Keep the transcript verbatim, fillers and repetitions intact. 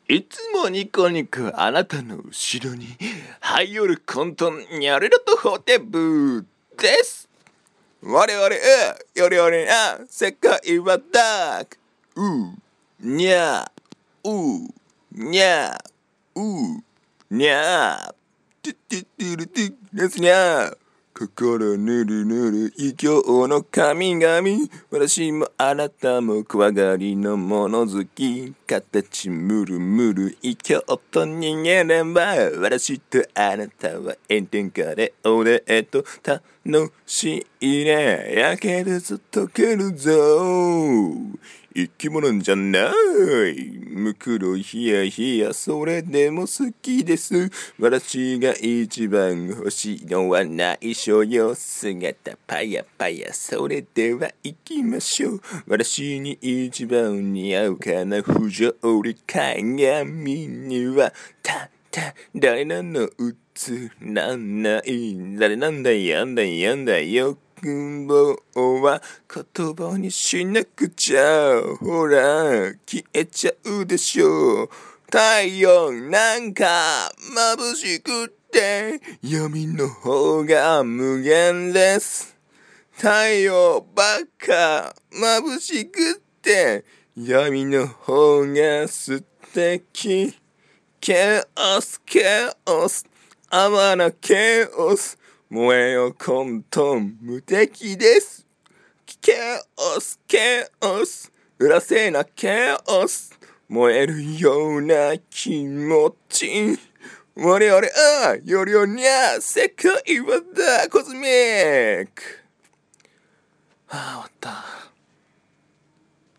いつもニコニコあなたの後ろに這い寄る混沌にゃれろとホテブです。我々よりよりな世界はダーク。うにゃうにゃうにゃトゥトゥトゥルトゥですにゃ。心ぬるぬる異教の神々、私もあなたも怖がりの物好き、形むるむる異教と逃げれば、私とあなたは炎天下でおデート楽しいね。焼けるぞ溶けるぞ、生き物じゃない。むくろひやひや、それでも好きです。私が一番欲しいのは内緒よ。姿パヤパヤ、それでは行きましょう。私に一番似合うかな、不条理鏡にはたった誰なの映らない。誰なんだやんだやんだよ。欲望は言葉にしなくちゃ、ほら消えちゃうでしょ。太陽なんか眩しくって闇の方が無限です。太陽ばっか眩しくって闇の方が素敵。ケオスケオス、あわなケオス、燃えよ混沌無敵です。ケオスケオス、うらせなケオス、燃えるような気持ち。我々はよりよりゃ世界はだコズミック。はあ、終わった。